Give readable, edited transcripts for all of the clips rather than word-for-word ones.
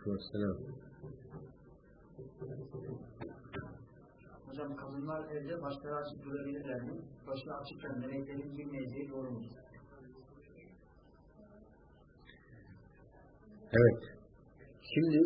Aleykümselam. Hocam kadınlar evde başları açık durabilirler mi? Başı açıkken meleklerin girmeyeceği doğru mu? Evet. Şimdi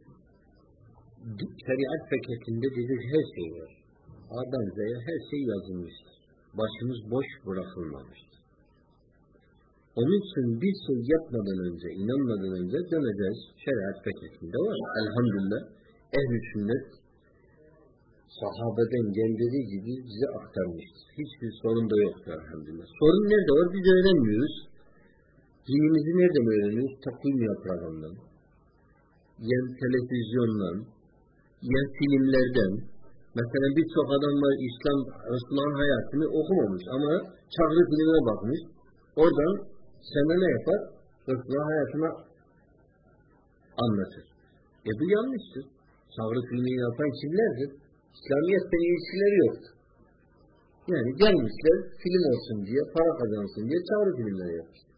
şeriat fekhetinde dedik her şey var. A'dan Z'ye her şey yazılmıştır. Başımız boş bırakılmamıştır. Onun için bir şey yapmadan önce, inanmadan önce döneceğiz. Şeriat fekhetinde var. Elhamdülillah ehl-i sünnet sahabeden geldiği gibi bize aktarmıştır. Hiçbir sorun da yoktur elhamdülillah. Sorun nerede var? Biz öğrenmiyoruz. Dinimizi nereden öğreniyoruz? Takvim yaprağından, ya televizyondan, ya filmlerden. Mesela birçok adam var İslam, Osmanlı hayatını okumamış ama Çağrı filmine bakmış. Oradan sana ne yapar? Osmanlı hayatına anlatır. Bu yanlıştır. Çağrı filmini yapan kimlerdir? İslamiyetle ilişkileri yoktur. Yani gelmişler film olsun diye, para kazansın diye Çağrı filmleri yapmışlar.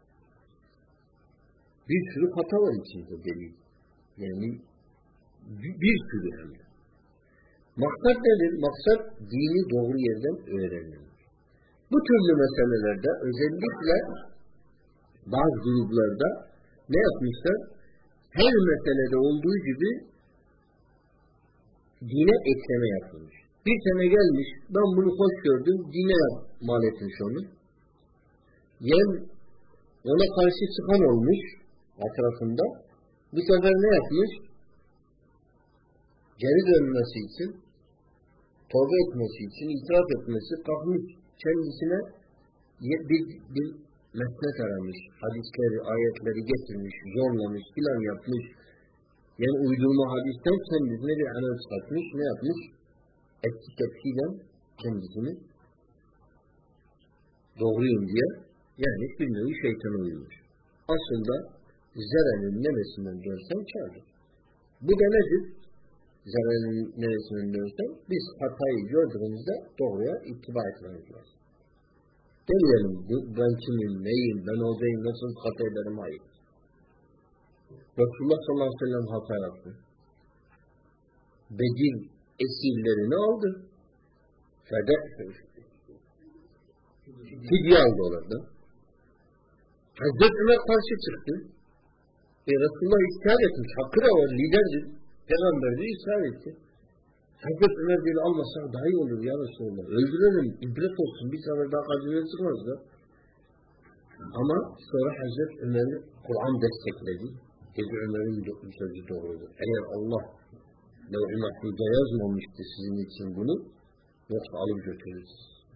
Bir sürü hata var içinde delil. Yani bir sürü hem de. Maksat nedir? Maksat dini doğru yerden öğrenmek. Bu türlü meselelerde özellikle bazı gruplarda ne yapmışlar? Her meselede olduğu gibi dine ekleme yapılmış. Bir sene gelmiş, ben bunu hoş gördüm, dine mal etmiş onu. Yani ona karşı çıkan olmuş etrafında. Bu sefer ne yapmış? Geri dönmesi için, tövbe etmesi için, itiraf etmesi, kalkmış kendisine bir mesnet aramış. Hadisleri, ayetleri getirmiş, zorlamış, plan yapmış. Yani uydurma hadisten kendisine bir anal çıkartmış. Ne yapmış? Etki tepkiyle kendisini doğruyum diye yani bir nevi şeytana uymuş. Aslında zarenin neresinden dönsen kârdır. Bu da nedir? Zarenin neresinden dönsen biz hatayı gördüğümüzde doğruya ittiba etmemiz lazım. Demeyelim ben kimim, neyim, ben oradayım, nasıl hata ederim, hayır. Resulullah sallallahu aleyhi ve sellem hata yaptı. Bedir esirlerini aldı. Fidye aldı orada. Hazreti Ömer karşı çıktı. Resulullah ısrar etmiş. Hakkı da var, liderdir. Peygamber de ısrar etti. Hazreti Ömer böyle almasak daha iyi olur ya Resulullah. Öldürelim, ibret olsun. Bir sefer daha karşıya çıkmaz da. Ama sonra Hazreti Ömer'i Kur'an destekledi. Hazreti Ömer'in sözü doğrudur. Eğer Allah Levh-i Mahfuz'da yazmamıştı sizin için bunu, yoksa alıp götürürüz.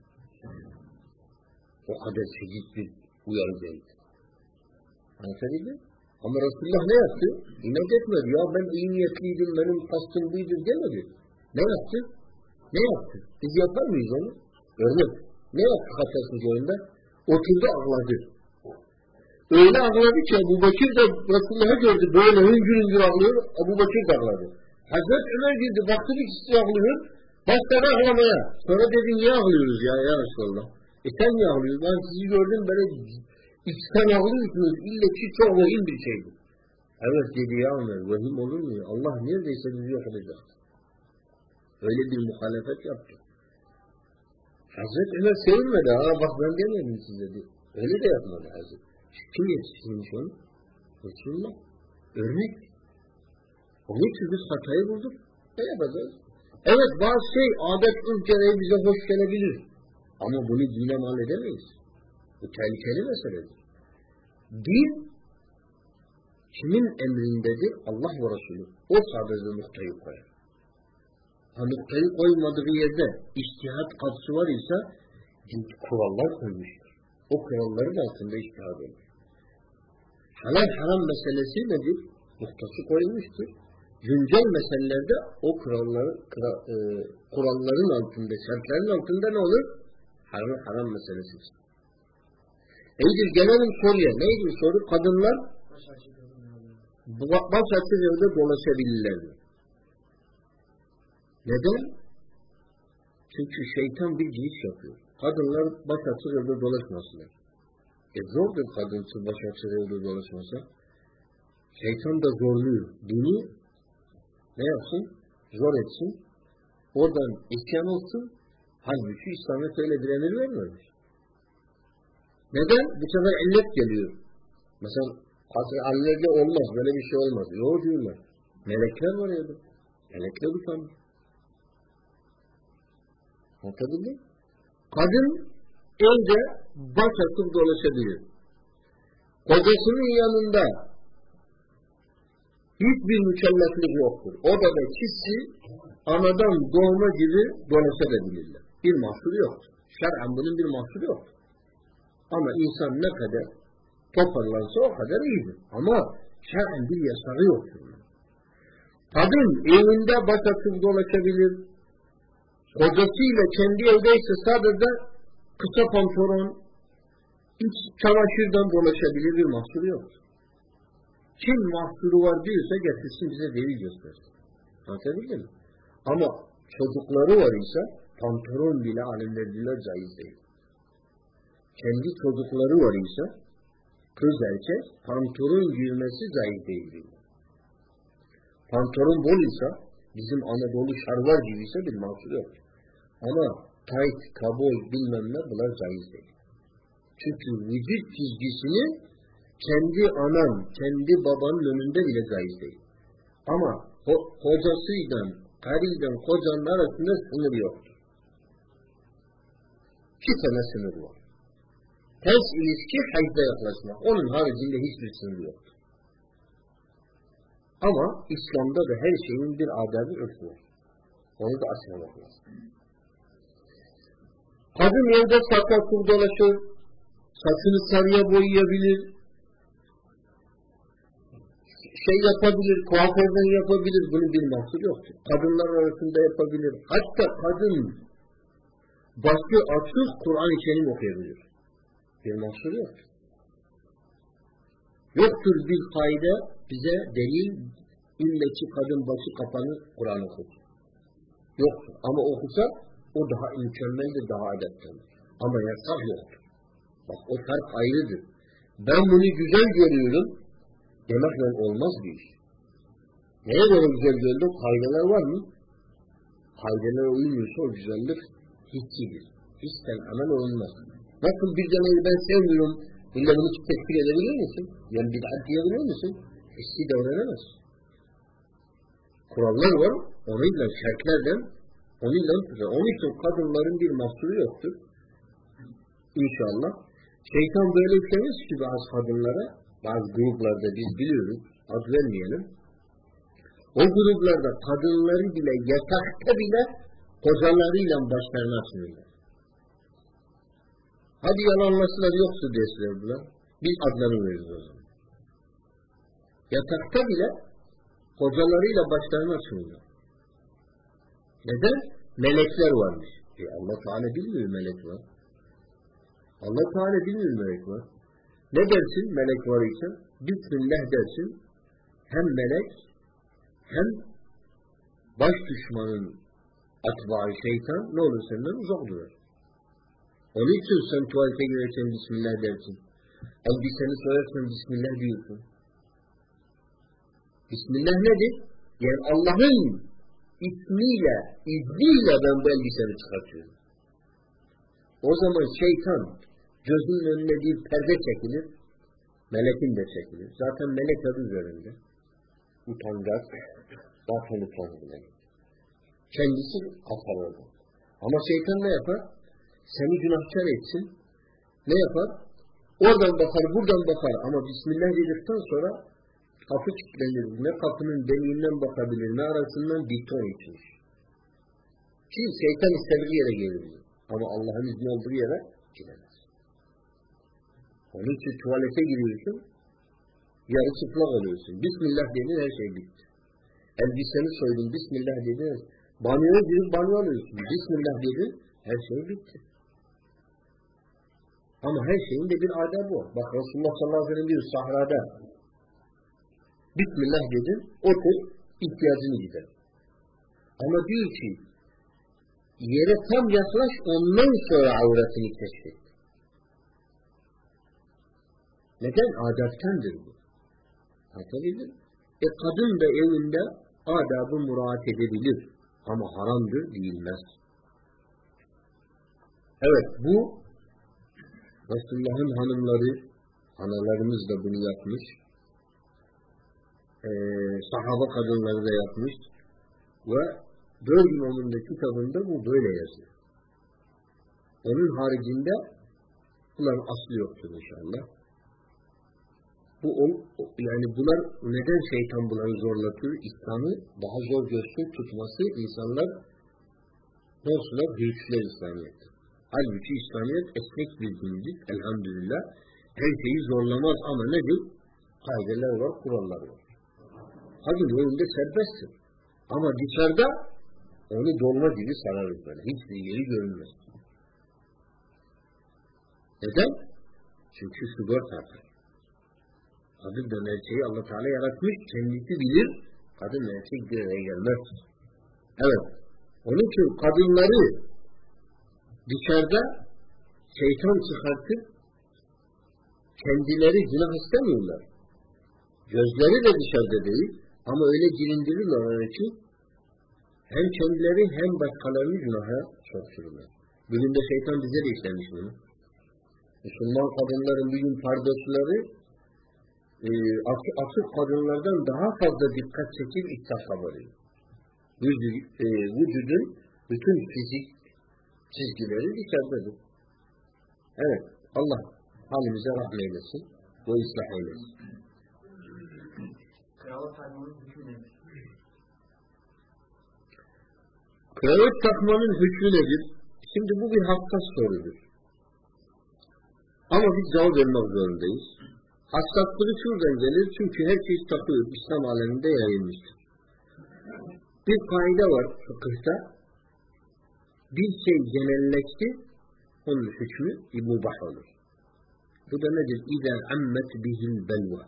O kadar şiddet bir uyarıcıydı. Anlatabildim? Ama Resulullah ne yaptı? İnat etmedi. Ya ben iyi niyetliydim, benim kastım buydu demedi. Ne yaptı? Ne yaptı? Biz yapar mıyız onu? Örnek. Ne yaptı hatasız oyunda? Oturdu ağladı. Öyle ağladı ki Ebu Bekir de Resulullah'ı gördü. Böyle hüngür hüngür ağlıyor. Ebu Bekir de ağladı. Hazreti Ömer girdi. Baktı ikisi ağlıyor. Başladı ağlamaya. Sonra dedi niye ağlıyoruz ya Resulullah? Sen niye ağlıyorsun? Ben sizi gördüm böyle içten ağlıyorsunuz. İlle ki çok vahim bir şeydi. Evet dedi ya Ömer. Vahim olur mu? Allah neredeyse bizi yok edecek. Öyle bir muhalefet yaptı. Hazreti Ömer sevinmedi. Bak ben demedim size dedi. Öyle de yapmadı Hazreti. Kim yetiştirmiş onu? Resulullah. Örnek. Onun için biz hatayı bulduk. Ne yapacağız? Evet bazı şey adet ülkeleri bize hoş gelebilir. Ama bunu dinle mal edemeyiz. Bu tehlikeli meseledir. Din kimin emrindedir? Allah ve Resulü. O sadece noktayı koyar. Noktayı koymadığı yerde içtihat kapısı var ise kurallar koymuştur. O kuralların altında içtihat olur. Halal haram meselesi nedir? Noktası koyulmuştur. Güncel meselelerde o kuralların altında, şartların altında ne olur? Haram meselesidir. İyidir gelelim soruya. Neydi soru? Kadınlar baş açık evde dolaşabilirler mi? Neden? Çünkü şeytan bir giriş yapıyor. Kadınlar baş açık evde dolaşmasınlar. Zordur kadın baş açık evde dolaşmasa. Şeytan da zorluyor. Dini ne yapsın? Zor etsin. Oradan isyan olsun. Halbuki İslam'a öyle bir emir vermemiş. Neden? Bu sefer illet geliyor. Mesela Ali'de olmaz. Böyle bir şey olmaz. Yok diyorlar. Melekler var ya da. Melekler utanır. Anlatabildim? Kadın önce baş atıp dolaşabilir. Kocasının yanında hiçbir mükelleflik yoktur. Odada kişi anadan doğma gibi dolaşabilirler. Bir mahsuru yoktur. Şer'an bunun bir mahsuru yoktur. Ama insan ne kadar toparlansa o kadar iyidir. Ama şer'an bir yasağı yoktur. Kadın evinde baş atıp dolaşabilir. Kocasıyla kendi evdeyse sadece kısa pantolon, iç çamaşırdan dolaşabilir, bir mahsuru yoktur. Kim mahsuru var diyorsa getirsin bize delil göstersin. Anlatabildim mi? Ama çocukları var ise pantolon bile alimler caiz değil. Kendi çocukları var ise kız erkek pantolon giymesi caiz değil. Pantolon bol ise bizim Anadolu şarvar gibi ise bir mahsuru yok. Ama tayt, kabul bilmem ne bunlar caiz değil. Çünkü vücut çizgisini kendi anan, kendi babanın önünde bile caiz değil. Ama kocasıyla, karıyla kocanın arasında sınır yoktur. 2 tane sınır var. Ters ilişki hayda yaklaşmak. Onun haricinde hiçbir sınır yoktur. Ama İslam'da da her şeyin bir adabı örfü var. Onu da aşmamak lazım. Kadın evde sakal dolaşır, saçını sarıya boyayabilir, yapabilir, kuaförden yapabilir, bunun bir mahsuru yoktur. Kadınlar arasında yapabilir. Hatta kadın başı açık Kur'an-ı Kerim okuyabilir. Bir mahsuru yoktur. Yoktur bir kaide bize delil, illa ki kadın başı kapanır Kur'an okur. Yoktur. Ama okusa o daha mükemmeldir, daha adettendir. Ama yasak yoktur. Bak o fark ayrıdır. Ben bunu güzel görüyorum, demekle olmaz bir iş. Neye göre güzel gördüm? Kaideler var mı? Kaideler uymuyorsa o güzellik hissidir. Hissen amel olunmaz. Nasıl bir camayı ben sevmiyorum, illa bunu tekfir edebilir misin? Yani bid'at diyebilir misin? Hissi davranamaz. Kurallar var, onunla şartlardan, onunla tutar. Onun için kadınların bir mahsuru yoktur. İnşallah. Şeytan böyle yüklemiş ki bazı kadınlara, bazı gruplarda biz biliyoruz, ad vermeyelim. O gruplarda kadınları bile, yatakta bile kocalarıyla başlarına açmıyorlar. Hadi yalanlasılar yoksa deseler buna, biz adlarını veririz o zaman. Yatakta bile kocalarıyla başlarına açmıyorlar. Neden? Melekler varmış. Allah Teala bilmiyor melek var. Allah Teala bilmiyor melek var. Ne dersin melek var ise? Bismillah dersin. Hem melek hem baş düşmanın atbağı şeytan ne olur senden uzak durur. Onun için sen tuvalete girerken Bismillah dersin. Elbiseni soyarsan Bismillah diyorsun. Bismillah nedir? Yani Allah'ın ismiyle, izniyle ben bu elbiseni çıkartıyorum. O zaman şeytan gözünün önüne bir perde çekilir, melekin de çekilir. Zaten melek adı üzerinde. Utangaç, zaten utangaç. Kendisi atar orada. Ama şeytan ne yapar? Seni günahkar etsin. Ne yapar? Oradan bakar, buradan bakar. Ama Bismillah dedikten sonra kapı kilitlenir. Ne kapının deliğinden bakabilir, ne arasından beton içmiş. Ki şeytan istediği yere gelir. Ama Allah'ın izni olduğu yere gidemez. Onun için tuvalete giriyorsun, yarı çıplak oluyorsun. Bismillah dedin, her şey bitti. Elbiseni soydun, Bismillah dedin, banyoya girip banyo alıyorsun. Bismillah dedin, her şey bitti. Ama her şeyin de bir adabı var. Bak Resulullah sallallahu aleyhi ve sellem diyor sahrada, Bismillah dedin, otur, ihtiyacını gider. Ama diyor ki, yere tam yaklaş, ondan sonra avretini keşfet. Neden? Adaptandır bu. Anlatabildim. Kadın da evinde adabı muraat edebilir. Ama haramdır değilmez. Evet, bu Resulullah'ın hanımları, analarımız da bunu yapmış. Sahaba kadınları da yapmış. Ve 4 İmam'ın da kitabında bu böyle yazıyor. Onun haricinde bunların aslı yoktur inşallah. Yani bunlar neden şeytan bunları zorlatıyor? İslam'ı daha zor görsün tutması insanlar ne olsunlar? Hürçler İslamiyet'te. Halbuki İslamiyet esnek bir dindir. Elhamdülillah. Her şeyi zorlamaz ama nedir? Kaideler var, kurallar var. Kadın önünde serbesttir. Ama dışarıda onu dolma gibi sararız böyle. Hiçbir yeri görünmez. Neden? Çünkü sigorta atar. Kadın erkeği Allah Teala yaratmış, kendisi bilir, kadın erkek bir araya gelmez. Evet, onun için kadınları dışarıda şeytan çıkartıp kendileri günah istemiyorlar. Gözleri de dışarıda değil ama öyle girindirirler onun için hem kendileri hem başkalarını günaha soktururlar. Bugün de şeytan bize de işlemiş bunu. Müslüman kadınların bugün pardesüleri açık kadınlardan daha fazla dikkat çekip iktidar oluyor. Vücudun bütün fizik çizgileri dışarıdadır. Evet, Allah halimize rahmet eylesin ve ıslah eylesin. Kravat takmanın hükmü nedir? Kravat takmanın hükmü nedir? Şimdi bu bir hassas sorudur. Ama biz cevap vermek zorundayız. Hassaslığı şuradan gelir çünkü herkes takıyor. İslam aleminde yayılmıştır. Bir kaide var fıkıhta. Bir şey genelleşti, onun hükmü mubah olur. Bu da nedir? İzâ ammet bihil belva.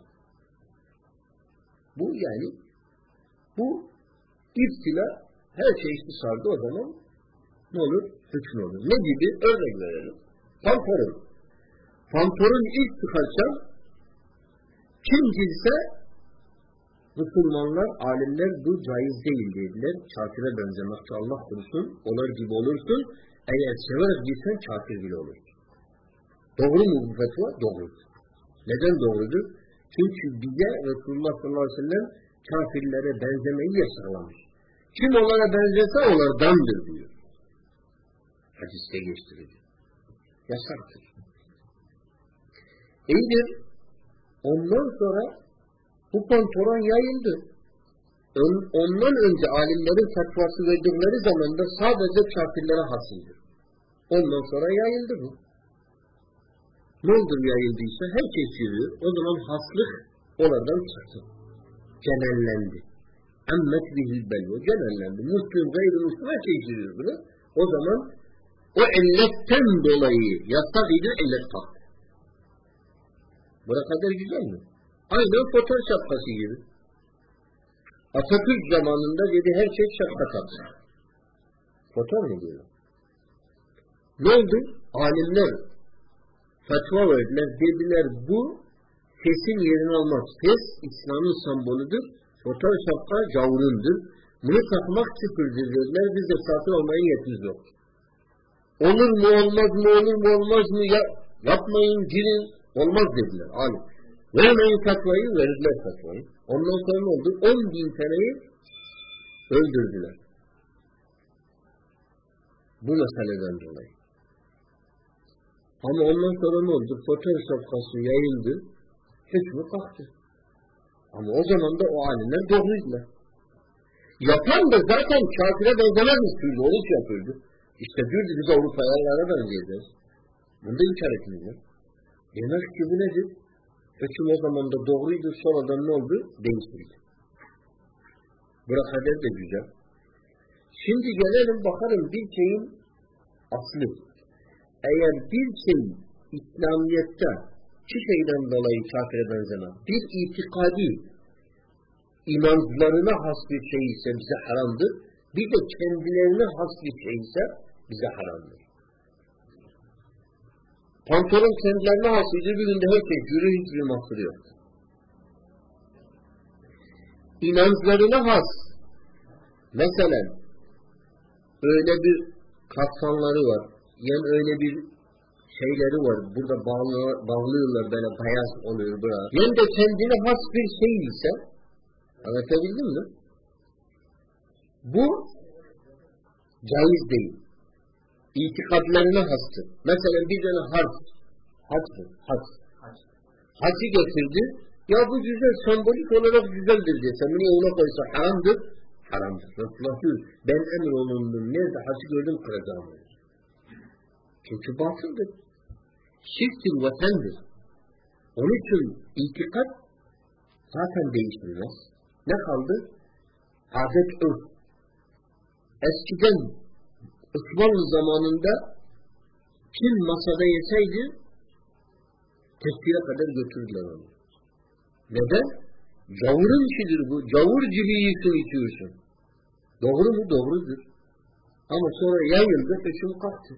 Bu yani bu iftila her şey sardı o zaman ne olur? Hükmü olur. Ne gibi? Örnek verelim. Pantolon. Pantolon ilk çıkarsa kim giyse Müslümanlar, alimler bu caiz değil dediler. Kafire benzemekte Allah korusun, olar gibi olursun. Eğer severek giysen kafir bile olur. Doğru mu bu fetva? Doğrudur. Neden doğrudur? Çünkü bize Resulullah sallallahu aleyhi ve sellem kafirlere benzemeyi yasaklamış. Kim onlara benzese onlardandır diyor. Hadiste geçtiriyor. Yasaktır. İyidir. Ondan sonra bu pantolon yayıldı. Ondan önce alimlerin fetvası verdikleri zamanda sadece kafirlere hasıldı. Ondan sonra yayıldı bu. Ne oldu yayıldıysa herkes yürüyor. O zaman haslık oradan çıktı. Genellendi. Emmet bihil belve. Genellendi. Müslüm, gayrimüslim herkes yürüyor bunu. O zaman o illetten dolayı yasak idi, illet kalktı. Bura kadar güzel mi? Aynen fotoğraf şapkası gibi. Atatürk zamanında dedi herkes şapka taksın. Fotoğraf mı diyor? Ne oldu? Alimler fetva verdiler. Dediler bu fesin yerini almaz. Fes İslam'ın sembolüdür. Fotoğraf şapka gavurundur. Bunu takmak küfürdür dediler. Biz de satın almaya niyetimiz yok. Olur mu olmaz mı olur mu olmaz mı yapmayın girin olmaz dediler alim. Vermeyin fetvayı, verdiler fetvayı. Ondan sonra ne oldu? 10.000 taneyi öldürdüler. Bu meseleden dolayı. Ama ondan sonra ne oldu? Fotoğraf şapkası yayıldı. Hükmü kalktı. Ama o zaman da o alimler doğruydular. Yapan da zaten kafire benzemez istiyordu. Onu hiç yapıyordu. İşte diyordu biz Avrupa'ya benzeyeceğiz. Bunda inkar etmiyorlar. Demek ki bu nedir? Hüküm o zaman da doğruydu. Sonradan ne oldu? Değiştirdi. Bırak kadar da güzel. Şimdi gelelim bakalım bir şeyin aslı. Eğer bir şey İslamiyet'te iki şeyden dolayı kafire benzemez. Bir itikadi inançlarına has bir şey ise bize haramdır. Bir de kendilerine has bir şey ise bize haramdır. Pantolon kendilerine hasıydı. Bir günde herkes yürü hiçbir mahsuru yok. inançlarına has. Mesela öyle bir katmanları var. Yani öyle bir şeyleri var. Burada bağlıyorlar böyle beyaz oluyor burada. Yani de kendine has bir şey ise anlatabildim mi? Bu caiz değil. İtikadlarına hastır. Mesela bir tane harf. Hacı getirdi. Ya bu güzel, sembolik olarak güzeldir dese. Bunu ona koysa haramdır. Haramdır. Resulullah diyor. Ben emir olundum. Nerede hacı gördüm kıracağım. Çünkü batıldır. Şirktir, vatandır. Onun için itikat zaten değişilmez. Ne kaldı? Adet örf. Eskiden Osmanlı zamanında kim masada yeseydi tepkiye kadar götürdüler onu. Neden? Gavurun işidir bu. Gavur gibi yiyorsun, içiyorsun. Doğru mu? Doğrudur. Ama sonra yayıldı, peşim kalktı.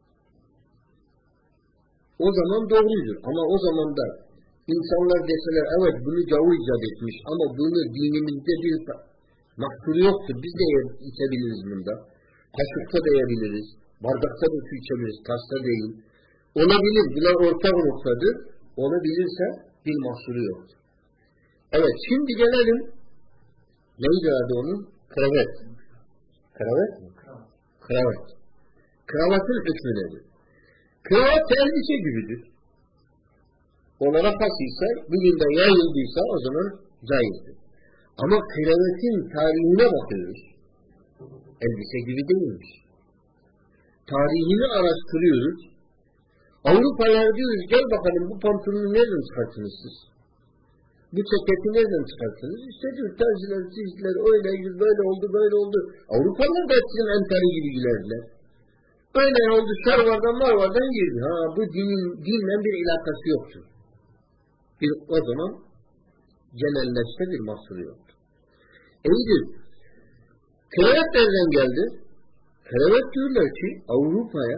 O zaman doğrudur. Ama o zaman da insanlar deseler evet bunu gavur icat etmiş ama bunu dinimizde bir mahsuru yoktur. Biz de içebiliriz bunda. Kaşıkta da yiyebiliriz. Bardakta da su içebiliriz. Taşta değil. Olabilir. Bunlar ortak noktadır. Olabilirse bir mahsuru yoktur. Evet. Şimdi gelelim. Neydi adı onun? Kravat. Kravat mı? Kravat. Kravatın hükmü nedir? Kravat elbise gibidir. Onlara hasıysa, bugün de yayıldıysa o zaman caizdir. Ama kravatın tarihine bakıyoruz. Elbise gibi değilmiş. Tarihini araştırıyoruz. Avrupalılar diyoruz, gel bakalım bu pantolonu nereden çıkarttınız siz? Bu ceketi nereden çıkarttınız? İşte diyor, terziler, çizgiler, öyleydi, böyle oldu, böyle oldu. Avrupalılar da sizin entari gibi gülerdiler. Öyle oldu, şarvardan marvardan girdi. Ha, bu dinle bir ilakası yoktur. O zaman genelleşte bir mahsuru yoktur. İyidir. Kravat nereden geldi? Kravat diyorlar ki Avrupa'ya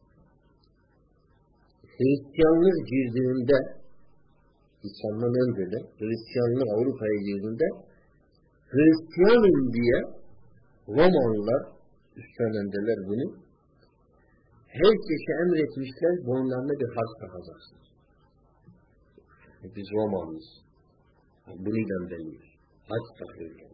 Hristiyanlık girdiğinde İslam'dan önce de Hristiyanlık Avrupa'ya girdiğinde Hristiyanım diye Romalılar üstlenendeler bunu. Herkese emretmişler boynlarına bir harç takacaksın. Biz Romalıyız. Bunu belliyiz. Harç takıyorlar.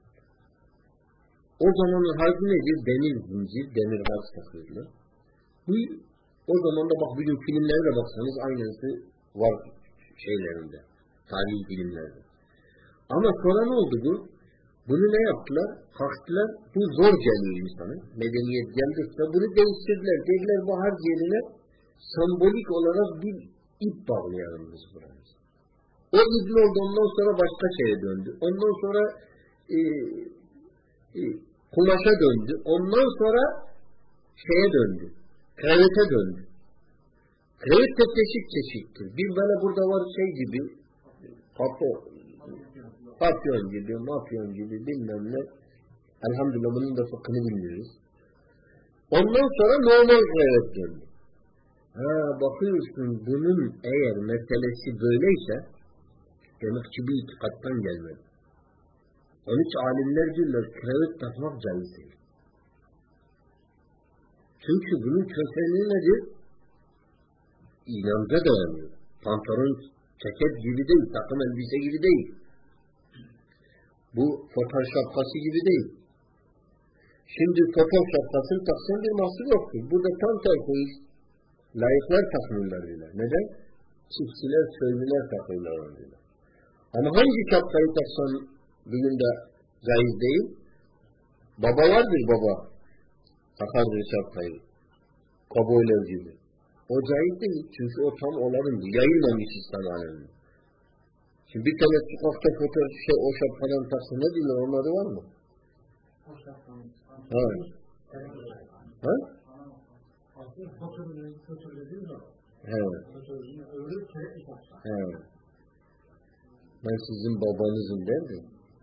O zamanın harcı nedir? Demir zincir, demir harç takıyorlar. Bu o zaman da bak bugün filmlere de baksanız aynısı var şeylerinde. Tarihi filmlerde. Ama sonra ne oldu bu? Bunu ne yaptılar? Kalktılar. Bu zor geliyor insana. Medeniyet geldikçe bunu değiştirdiler. Dediler bu harç yerine sembolik olarak bir ip bağlayalım biz buraya. O ip oldu. Ondan sonra başka şeye döndü. Ondan sonra kumaşa döndü. Ondan sonra şeye döndü. Kravata döndü. Kravat da çeşittir. Bir böyle burada var şey gibi papyon gibi, mafyon gibi bilmem ne. Elhamdülillah bunun da fıkhını bilmiyoruz. Ondan sonra normal kravat döndü. Bakıyorsun bunun eğer meselesi böyleyse demek ki bir itikattan gelmedi. Onun için alimler diyorlar kravat takmak caiz değil. Çünkü bunun kökeni nedir? İnanca dayanıyor. Pantolon, ceket gibi değil, takım elbise gibi değil. Bu fotoğraf şapkası gibi değil. Şimdi fotoğraf şapkasını taksan bir mahsur yoktur. Burada tam tersi layıklar takmıyorlar diyorlar. Neden? Çiftçiler, köylüler takıyorlar diyorlar. Ama hangi şapkayı taksan bugün de caiz değil? Baba vardır baba. Takardır şapkayı. Kaboylar gibi. O caiz değil. Çünkü o tam onlarındır. Yayılmamış İslam aleminde. Şimdi bir tane sokakta fotoğraf o şapkadan taksa ne diyorlar? Onları var mı? O şapkanın. Ha? Ha? Aslında fotoğrafı değil mi? Evet. Evet. Ben sizin babanızım derdi.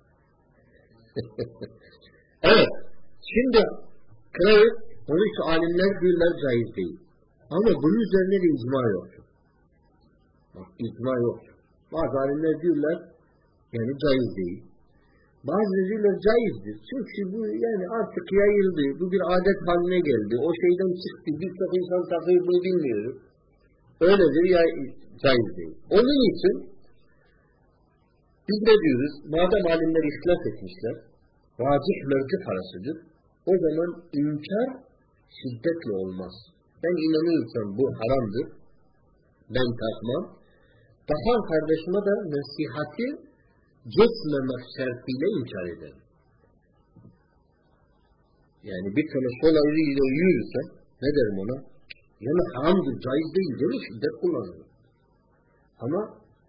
Evet. Şimdi kravat, onun için alimler diyorlar caiz değil. Ama bunun üzerine de icma yoktur. Bak icma yoktur. Bazı alimler diyorlar yani caiz değil. Bazıları diyorlar caizdir. Çünkü bu yani artık yayıldı. Bu bir adet haline geldi. O şeyden çıktı. Birçok insan takıyor bunu bilmiyor. Öyledir ya caiz değil. Onun için biz ne diyoruz? Madem alimler ihtilaf etmişler, racih mercih arasıdır. O zaman inkar şiddetle olmaz. Ben inanıyorsam bu haramdır. Ben takmam. Takan kardeşime de nasihati geçmemek şartıyla inkar ederim. Yani bir tane sol eliyle yürürse ne derim ona? Yani haramdır, caiz değil değil mi? Şiddet kullanılır. Ama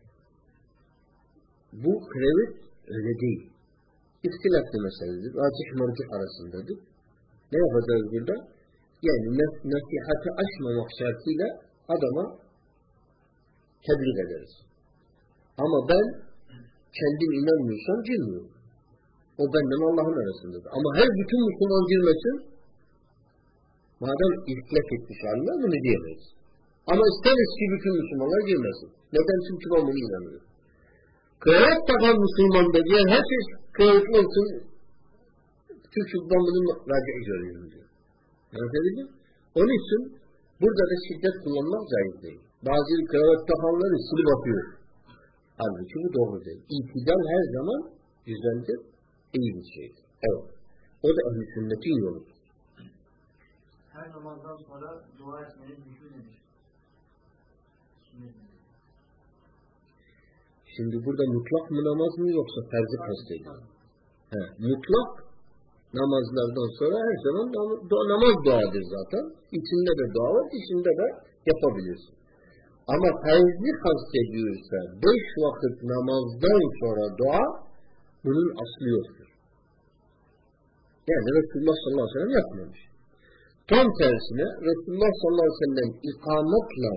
bu krevit öyle değil. İhtilaflı meseledir. Racih mercih arasındadır. Ne yapacağız burada? Yani nasihati aşmamak şartıyla adama tebliğ ederiz. Ama ben kendim inanmıyorsam girmiyorum. O benden Allah'ın arasındadır. Ama her bütün Müslüman girmesin, madem ihtilaf etmiş haline bunu diyemeyiz. Ama isteriz ki bütün Müslümanlar girmesin. Neden? Çünkü ben bunu inanıyorum. Kıyamet takan Müslüman da diye herkes kıyametli olsun, çünkü ben bunu raci'i görüyorum diyor. Anlatabildim? Onun için burada da şiddet kullanmak caiz değil. Bazı kıyamet takanları silip atıyor. Halbuki bu doğru değil. İtidal her zaman güzeldir, iyi bir şeydir. Evet. O da ehl-i sünnetin yoludur. Her namazdan sonra dua etmenin hükmü nedir? Şimdi burada mutlak mı namaz mı yoksa ferzi kastediyor? Mutlak namazlardan sonra her zaman namaz duadır zaten. İçinde de dua var, içinde de yapabilirsin. Ama ferzi kastediyorsa 5 vakit namazdan sonra dua bunun aslı yoktur. Yani Resulullah sallallahu aleyhi ve sellem yapmamış. Tam tersine Resulullah sallallahu aleyhi ve sellem ikametle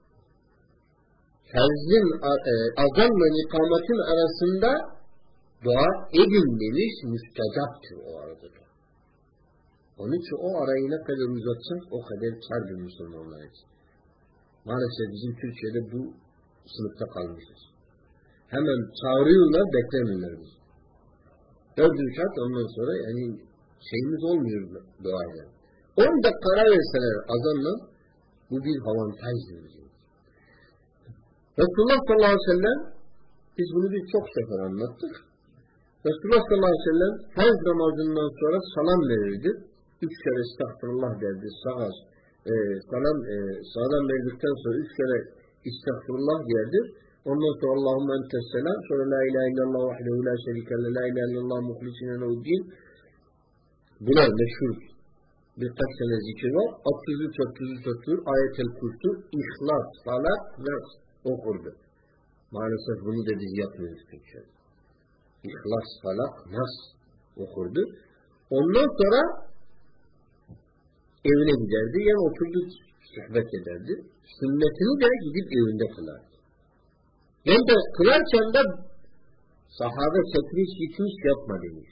ferzin azanla ikametin arasında dua edin demiş, müstecaptır o arada da. Onun için o arayı ne kadar uzatsak o kadar kârdır Müslümanlar için. Maalesef bizim Türkiye'de bu sınıfta kalmışız. Hemen çağırıyorlar, beklemiyorlar bizi. 4 rekat ondan sonra yani şeyimiz olmuyor duayla. 10 dakika ara verseler azanla bu bir avantajdır bizim. Resulullah sallallahu aleyhi ve sellem biz bunu birçok sefer anlattık. Resulullah sallallahu aleyhi ve sellem farz namazından sonra salam verirdi. 3 kere estağfurullah derdi. Salam verdikten sonra 3 kere estağfurullah derdi. Ondan sonra Allahümme entes selam. Sonra la ilahe illallah vahdehu la şerikelle la ilahe illallah muhlisine nehuddin. Bunlar meşhur. Birkaç sene zikir var. 33 Ayet-el Kursu, İhlas, Salat, Nas okurdu. Maalesef bunu da biz yapmıyoruz Türkçe'de. İhlas, Salat, Nas okurdu. Ondan sonra evine giderdi. Yani oturdu, sohbet ederdi. Sünnetini de gidip evinde kılardı. Yani de kılarken de sahabe çekmiş gitmiş yapma demiş.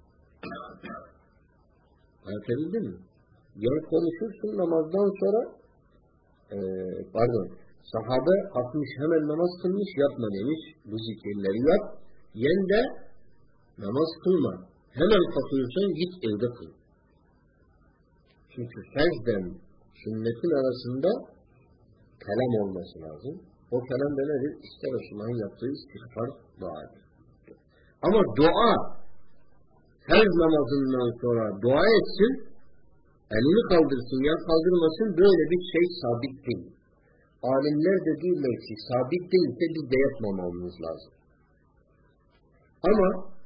Anlatabildim mi? Yani konuşursun namazdan sonra sahabe kalkmış hemen namaz kılmış yapma demiş. Bu zikirleri yap. Yen de namaz kılma. Hemen kalkıyorsan git evde kıl. Çünkü ferzden sünnetin arasında kelam olması lazım. O kelam da nedir? İşte Resulullah'ın yaptığı istiğfar duadır. Ama dua ferz namazından sonra dua etsin, elini kaldırsın ya kaldırmasın, böyle bir şey sabit değil. Alimler de diyorlar ki sabit değilse biz de yapmamamız lazım. Ama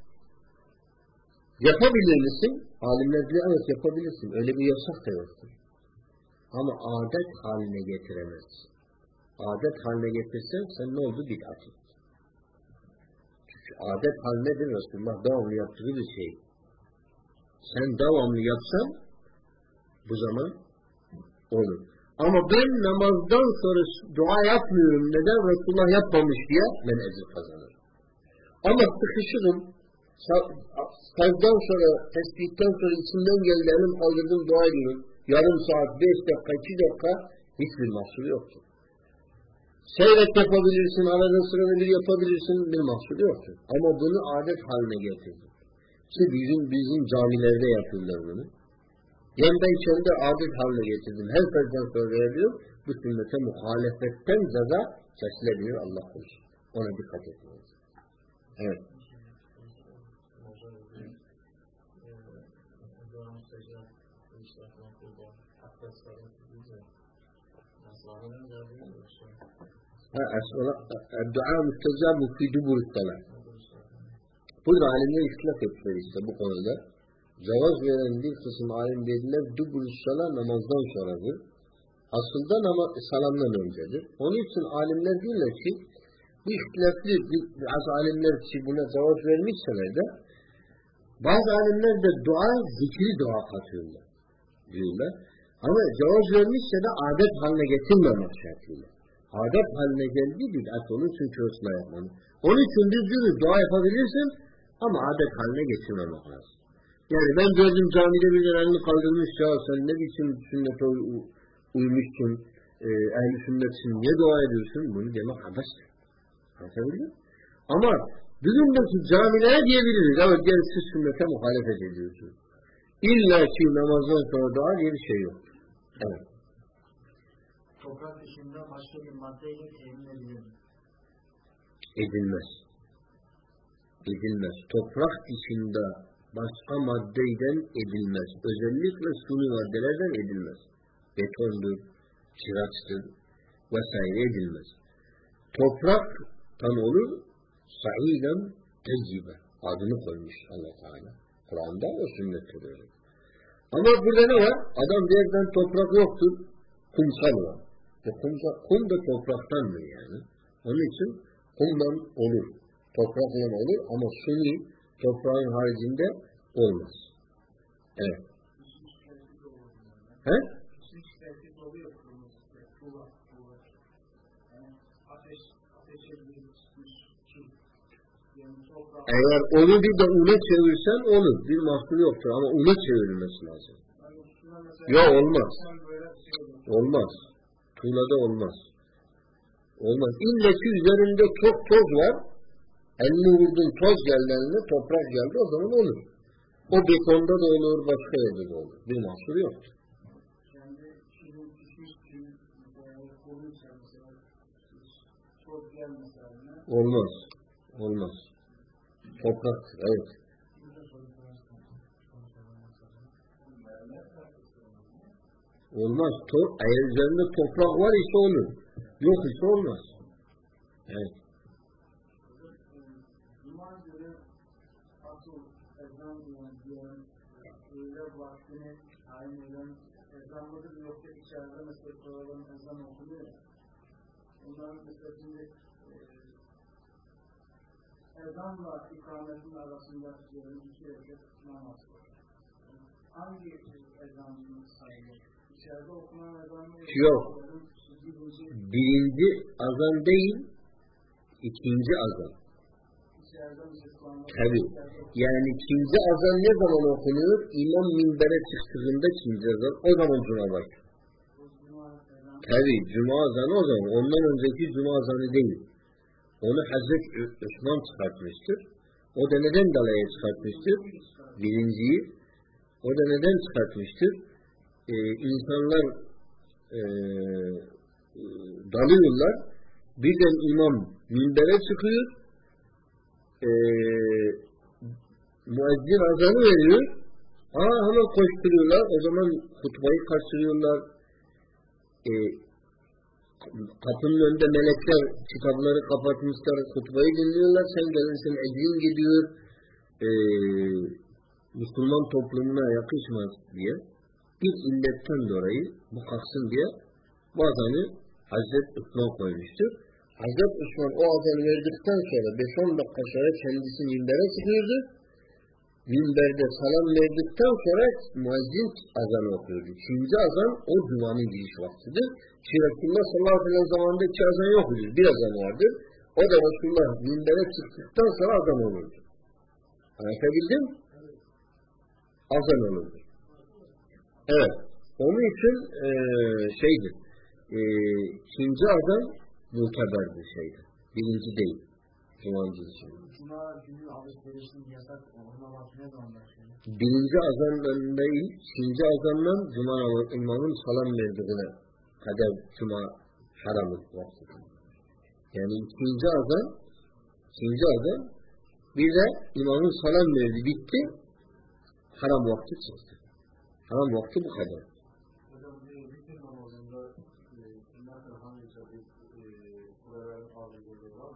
yapabilir misin? Alimler diyor evet yapabilirsin. Öyle bir yasak da yoktur. Ama adet haline getiremezsin. Adet haline getirsen sen ne oldu? Bid'at ettin. Çünkü adet halinedir Resulullah devamlı yaptığı bir şey. Sen devamlı yapsan bu zaman olur. Ama ben namazdan sonra dua yapmıyorum. Neden? Resulullah yapmamış diye ben ecir kazanırım. Ama sıkışırım. Sazdan sonra, tesbihten sonra içimden geldi, elim kaldırdım, dua ediyorum. Yarım saat, 5 dakika, 2 dakika hiçbir mahsuru yoktur. Seyret yapabilirsin, arada sırada bir yapabilirsin, bir mahsuru yoktur. Ama bunu adet haline getirdin. Ki bizim camilerde yapıyorlar bunu. Yani ben kendi adet haline getirdim. Her sözden sonra veriyorum. Bu sünnete muhalefetten ceza kesilebilir, Allah korusun. Ona dikkat etmeliyiz. Evet. Dua müstecabu fi dubur salat. Burada alimler ihtilaf ettiler işte bu konuda. Cevaz veren bir kısım alim dediler dubur salat namazdan sonradır. Aslında salamdan öncedir. Onun için alimler diyorlar ki bu ihtilafli bazı alimler ki buna cevaz vermişseler de bazı alimler de dua zikri dua katıyorlar diyorlar. Ama cevaz vermişse de adet haline getirmemek şartıyla. Adet haline geldiği bid'at onun için kösle yapmanı. Onun için biz diyoruz dua yapabilirsin ama adet haline getirmemek lazım. Yani ben gördüm camide bir elini kaldırmış ya sen ne biçim sünnete uymuşsun, ehl-i sünnetsin, niye dua ediyorsun? Bunu demek abestir. Anlatabiliyor muyum? Ama bugündeki camilere diyebiliriz. Evet gel siz sünnete muhalefet ediyorsunuz. İlla ki namazdan sonra dua diye bir şey yok. Evet. Toprak dışında başka bir maddeyle temin edilir mi? Edilmez. Edilmez. Toprak dışında başka maddeyden edilmez. Özellikle suni maddelerden edilmez. Betondur, çıraçtır vesaire edilmez. Topraktan olur, sa'iden tecrübe. Adını koymuş Allah Teala. Kur'an'da o sünnettir öyle. Ama burada ne var? Adam bir yerden toprak yoktur, kumsal var. Kum da topraktandır yani. Onun için kumdan olur. Toprakla olur ama suni toprağın haricinde olmaz. Evet. He? Eğer onu bir de una çevirsen olur. Bir mahsur yoktur ama una çevirilmesi lazım. Yok olmaz. Olmaz. Tuğlada olmaz. Olmaz. İlle ki üzerinde çok toz var. Elini vurdun toz geldi eline, toprak geldi o zaman olur. O betonda da olur, başka yerde de olur. Bir mahsur yoktur. Olmaz. Olmaz. Topraktır, evet. Olmaz. Eğer üzerinde toprak var ise olur. Yok ise olmaz. Evet. Öyle vaktini tayin eden ezan mıdır yoksa içeride mesela sonradan ezan okunuyor. Onların mesela şimdi ezanla ikametin arasında diyelim 2 rekat namaz var. Hangi ezanın sayılır? İçeride okunan ezan mı? Yok. Birinci azan değil, ikinci azan. Tabii. Yani ikinci azan ne zaman okunuyor? İmam minbere çıktığında ikinci azan. O zaman cuma başlıyor. Tabii. Cuma azanı o zaman. Ondan önceki cuma azanı değil. Onu Hazreti Osman çıkartmıştır. O da neden dalaya çıkartmıştır? Birinciyi. O da neden çıkartmıştır? İnsanlar dalıyorlar. Birden imam minbere çıkıyor. Müezzin azanı veriyor. Hemen koşturuyorlar. O zaman hutbayı kaçırıyorlar. Kapının önünde melekler kitapları kapatmışlar. Hutbayı dinliyorlar. Sen gelirsin ecrin gidiyor. Müslüman toplumuna yakışmaz diye. Bir illetten dolayı bu kalksın diye bu azanı Hazreti Osman koymuştur. Hazreti Osman o azanı verdikten sonra 5-10 dakika sonra kendisi minbere çıkıyordu. Minberde salam verdikten sonra müezzin azanı okuyordu. İkinci azan o cumanın giriş vaktidir. Ki Resulullah sallallahu aleyhi ve sellem zamanında 2 azan yoktur. Bir azan vardır. O da Resulullah minbere çıktıktan sonra azan olurdu. Anlatabildim? Azan olurdu. Evet. Onun için ikinci azan muteber bir şeydir. Birinci değil. Cumancı için. Cuma günü alışverişin yasak olmaması ne zaman başlıyor? Birinci azandan değil, ikinci azandan Cuma imamın salam verdiğine kadar Cuma haramı vakti. Yani ikinci azan bir de imamın salam verdi bitti, haram vakti çıktı. Haram vakti bu kadar. Hocam vitir namazında nasıl hangi çabuk kuralların fazlalığı var mı?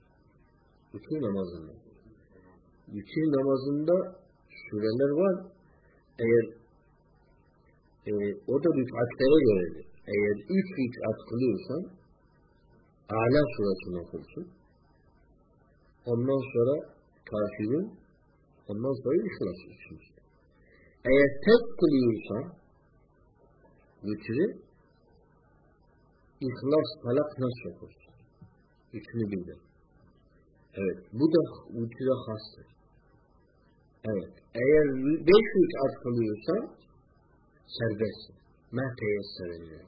Vitir namazında süreler var. Eğer o da rük'atlere göredir. Eğer 3 rük'at kılıyorsan Âlâ suresini okursun. Ondan sonra Kafirun, ondan sonra İhlas üçüncü. Eğer tek kılıyorsan vitri İhlas, Falak, Nas okursun. Üçünü bildir. Evet, bu da vitire hastır. Evet, eğer 5 rük'at kılıyorsan serbestsin. Mâ teyessere.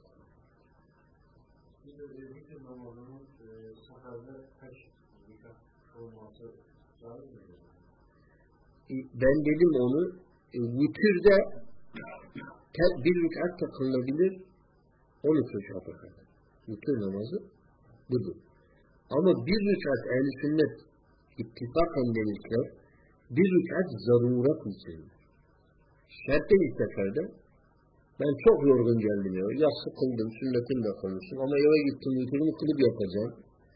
Vitir namazının seferde kaç rükât olması caiz mi? Ben dedim onu, vitirde bir rük'at da kılınabilir, 13 rük'ata kadar. Vitir namazı budur. Ama bir rük'at ehl-i sünnet ittifakan demişler, bir rük'at zaruret içindir. Şart değil seferde. Ben çok yorgun geldim ya. Yatsı kıldım, sünnetini de kılmışım. Ama eve gittim, vitirimi kılıp yapacağım.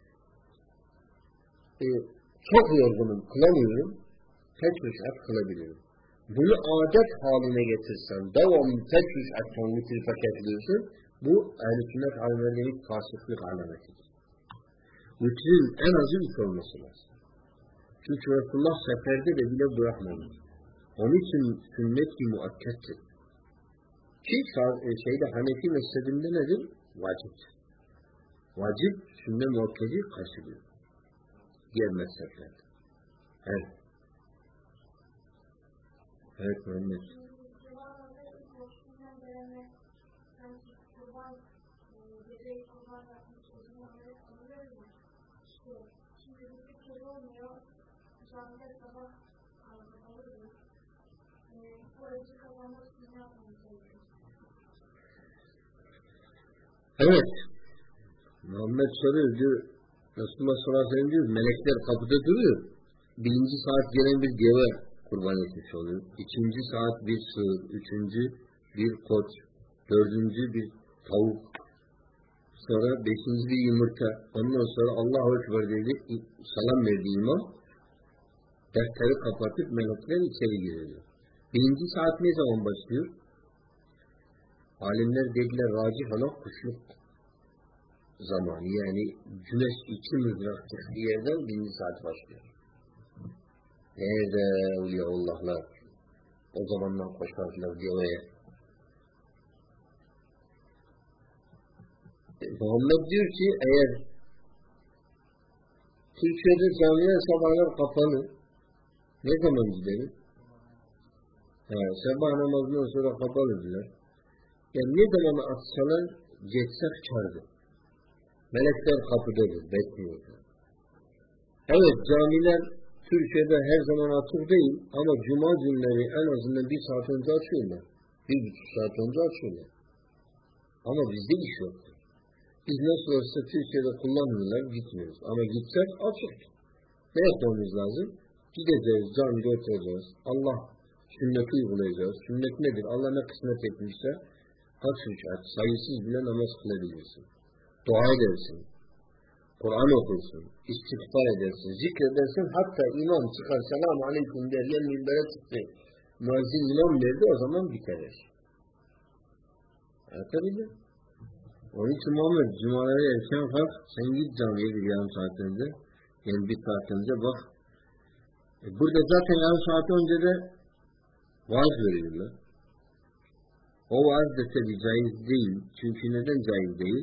Çok yorgunum, kılamıyorum. Tek rük'at kılabilirim. Bunu adet haline getirsen, devamlı tek rük'attan vitir paketliyorsun, bu ehl-i sünnet alimlerinin fasıklık alametidir. Vitrin en azı 3 olması lazım. Çünkü Resulullah seferde de bile bırakmamış. Onun için sünnet-i muakkettir. Ki Hanefi mezhebinde nedir? Vaciptir. Vacip, sünnet muakkedi karşılıyor. Diğer mezheplerde. Evet. Evet Muhammed. Evet. Muhammed soruyor diyor. Resulullah sallallahu aleyhi ve sellem diyor. Melekler kapıda duruyor. 1. saat gelen bir deve kurban etmiş oluyor. 2. saat bir sığır. 3. bir koç. 4. bir tavuk. Sonra 5. bir yumurta. Ondan sonra Allahu Ekber dedi. Salam verdi imam. Defteri kapatıp melekler içeri giriyor. 1. saat ne zaman başlıyor? Alimler dediler racih olan kuşluk zamanı. Yani güneş 2 mızrak çıktığı yerden 1. saat başlıyor. Nerede Evliyaullahlar? O zamandan koşarlar deveye. Muhammed diyor ki eğer Türkiye'de camiler sabahlar kapalı, ne zaman gidelim? Sabah namazından sonra kapalıdırlar. Yani ne zaman atsalar geçsek kârdır. Melekler kapıdadır, bekliyorlar. Evet, camiler Türkiye'de her zaman açık değil ama cuma günleri en azından 1 saat önce açıyorlar. 1,5 saat önce açıyorlar. Ama bizde iş yoktur. Biz nasıl olsa Türkiye'de kullanmıyorlar, gitmiyoruz. Ama gitsek açık. Ne yapmamız lazım? Gideceğiz, camide oturacağız. Allah sünneti uygulayacağız. Sünnet nedir? Allah ne kısmet etmişse kaç rük'at, sayısız bile namaz kılabilirsin. Dua edersin. Kur'an okursun. İstiğfar edersin. Zikredersin. Hatta imam çıkar selamun aleyküm der. Yen minbere çıktı. Muazzin imam verdi. O zaman biter. Anlatabildim? Onun için Muhammed cumaları erken kalk. Sen git camiye bir yarım saat önce. Yani 1 saat önce bak. Burada zaten yarım saat önce de vaaz veriyorlar. O vaaz da tabi caiz değil. Çünkü neden caiz değil?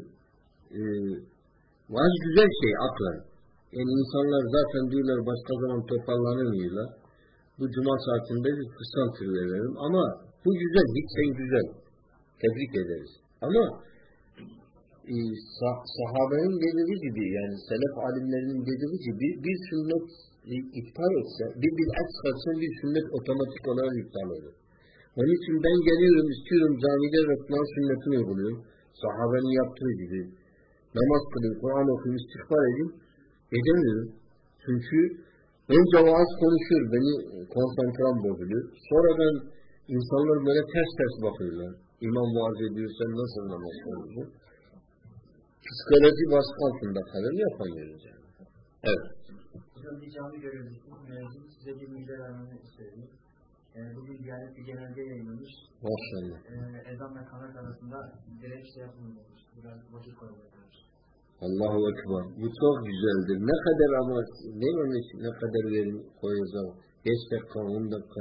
Vaaz güzel şey aklen. Yani insanlar zaten diyorlar başka zaman toparlanamıyorlar. Bu cuma saatinde bir kısaltı verelim. Ama bu güzel, hiç şey güzel. Tebrik ederiz. Ama sahabenin dediği gibi yani selef alimlerinin dediği gibi bir sünnet iptal etse, bir bid'at çıkarsa bir sünnet otomatik olarak iptal olur. Onun için ben geliyorum, istiyorum camide Resulullah sünnetini uyguluyorum. Sahabenin yaptığı gibi. Namaz kılayım, Kur'an okuyayım, istiğfar edeyim. Edemiyorum. Çünkü önce vaaz konuşuyor, beni konsantram bozuluyor. Sonradan insanlar böyle ters ters bakıyorlar. İmam vaaz ediyor, sen nasıl namaz kılıyorsun? Psikoloji baskı altında kalır, yapamıyoruz yani. Evet. Hocam bir cami görevlisi size bir müjde vermeni istedim. Bugün Diyanet bir genelge yayınlamış. Maşallah. Ezan ve kamet arasında direkt şey yapılmamış. Biraz vakit koyulmuş. Allahu Ekber. Bu çok güzeldir. Ne kadar ama ne kadar koyacağım? 5 dakika, 10 dakika.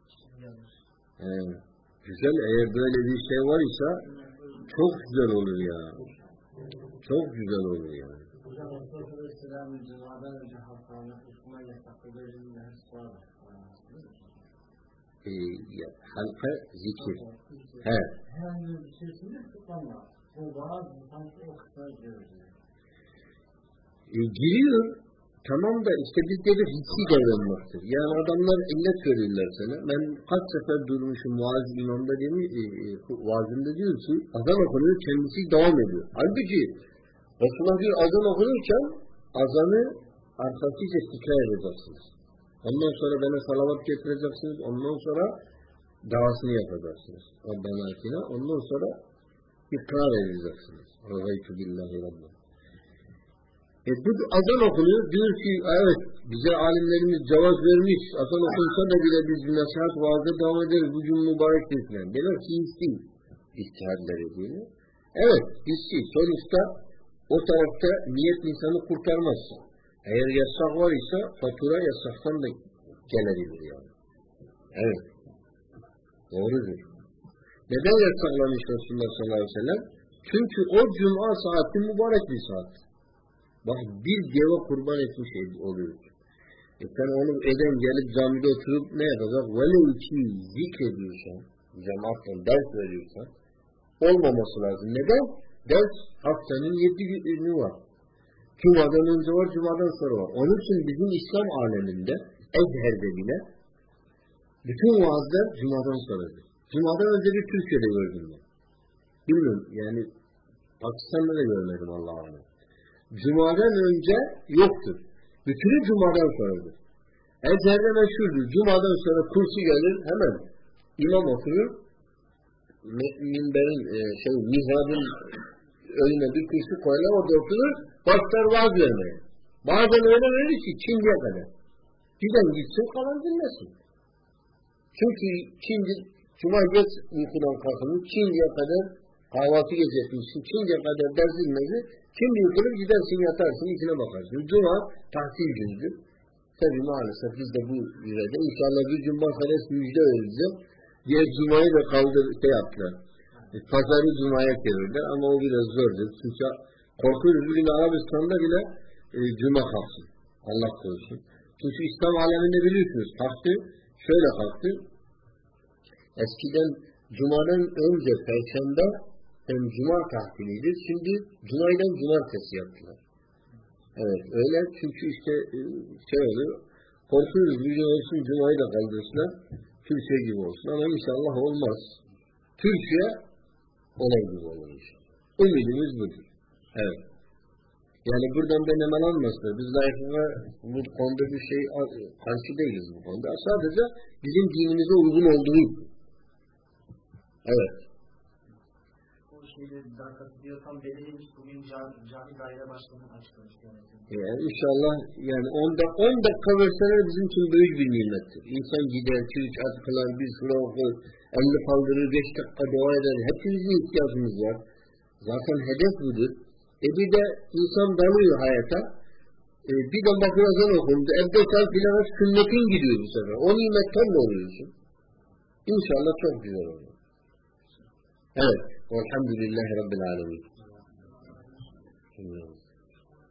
Güzel. Eğer böyle bir şey var ise çok güzel olur ya. Çok güzel olur yani. Hocam Aleyhisselam'ın Cuma'dan önce halklarına ısınma yasakladığı bir hadis var. Halka zikir. Herhangi bir şeysinde tutamıyor. Bu bazı sanki o kısma giriyor. Giriyor. Tamam da işte biz dedik hissi davranmaktır. Yani adamlar illet veriyorlar sana. Ben kaç sefer durmuşum vaaz imamda vaazında diyor ki azan okunuyor, kendisi devam ediyor. Halbuki Resulullah diyor azan okunurken azanı arkasıyla tekrar edeceksiniz. Ondan sonra bana salavat getireceksiniz. Ondan sonra davasını yapacaksınız. Ondan sonra ikrar edeceksiniz. Rızaytu billahi Rabbim. Bu azan okunuyor. Diyor ki evet bize alimlerimiz cevaz vermiş. Azan okunsa da bile biz nasihat vaazda devam ederiz. Bugün mübarek değil. Demek ki hissi istihadları ediyor. Evet hissi. Sonuçta o tarafta niyet insanı kurtarmaz. Eğer yasak var ise fatura yasaktan da gelebilir yani. Evet. Doğrudur. Neden yasaklamış Resulullah sallallahu aleyhi ve sellem? Çünkü o cuma saati mübarek bir saat. Bak bir deve kurban etmiş oluyor. Sen onu eden gelip camide oturup ne yapacak? Velev ki zikrediyorsan, cemaatten ders veriyorsan olmaması lazım. Neden? Ders haftanın 7 günü var. Cuma'dan önce var, Cuma'dan sonra var. Onun için bizim İslam aleminde, Ezher'de bile bütün vaazlar Cuma'dan sonradır. Cuma'dan önce bir Türkiye'de gördüm ben. Bilmiyorum yani Pakistan'da da görmedim Allah'a. Cuma'dan önce yoktur. Bütünü Cuma'dan sonradır. Ezher'de meşhurdur. Cuma'dan sonra kursu gelir hemen imam oturur. Minberin mihrabın önüne bir kürsü koyarlar, orada oturur, başlar vaaz vermeye. Bazen öyle verir ki Çin'ye kadar. Giden gitsin, kalan dinlesin. Çünkü Çin'de Cuma geç uykudan kalkılır, Çin'ye kadar kahvaltı gecetmişsin, Çin'ye kadar ders dinledi, Çin'de yıkılır gidersin, yatarsın, içine bakarsın. Cuma tahsil gündür. Tabi maalesef biz de bu yürede inşallah bir gün bakarız müjde vereceğiz. Diğer Cuma'yı da yaptılar. Pazarı Cuma'ya çevirdiler ama o biraz zordur. Çünkü korkuyoruz bugün Arabistan'da bile Cuma kalksın. Allah korusun. Çünkü İslam aleminde biliyorsunuz kalktı. Şöyle kalktı. Eskiden Cuma'dan önce Perşembe hem Cuma tahtiliydi. Şimdi Cuma'dan Cumartesi yaptılar. Evet öyle çünkü işte oluyor. Korkuyoruz bugün olsun Cuma'yı da kaldırsınlar. Türkiye gibi olsun ama inşallah olmaz. Türkiye olay gibi olmuş. Ümidimiz budur. Evet. Yani buradan ben hemen almasın. Biz layıklığa bu konuda bir şey karşı değiliz bu konuda. Sadece bizim dinimize uygun olduğu. Evet. O şeyde dakikası diyor tam belirlemiş. Bugün cami daire başkanı açıklamış. Yani inşallah yani 10 dakika verseler bizim için büyük bir nimettir. İnsan gider, 2-3 atkılar, bir sıra okur, 50 kaldırır, 5 dakika dua eder. Hepimizin ihtiyacımız var. Zaten hedef budur. Bir de insan dalıyor hayata. Bir de bakırazan okundu. Evde kal filan sünnetin gidiyor bu sefer. O nimetten de oluyorsun. İnşallah çok güzel olur. Evet. Elhamdülillahi Rabbil Alemin.